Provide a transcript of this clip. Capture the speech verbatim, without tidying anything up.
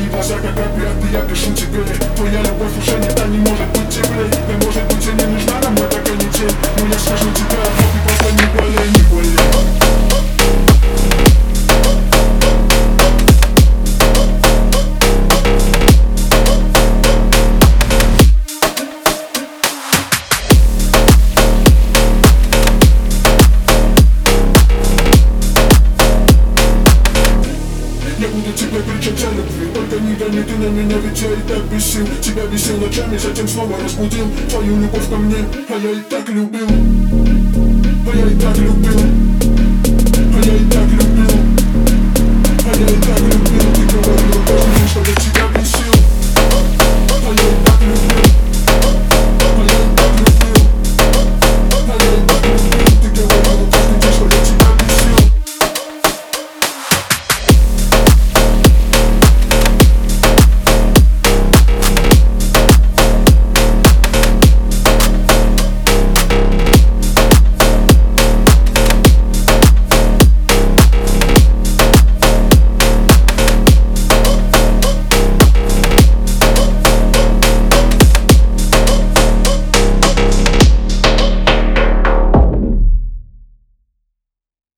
Твои глаза как опять, я пишу тебе. Твоя любовь уже не та, не может быть теплей. Да может быть и не нужна нам эта канитель. Но я скажу тебе одно, ты просто не болей, не болей. Я буду тебе кричать о любви, только не гони ты на меня, ведь я и так бесил. Тебя бесил ночами, затем снова разбудил твою любовь ко мне, а я и так любил. А я и так любил. А я и так любил. А я и так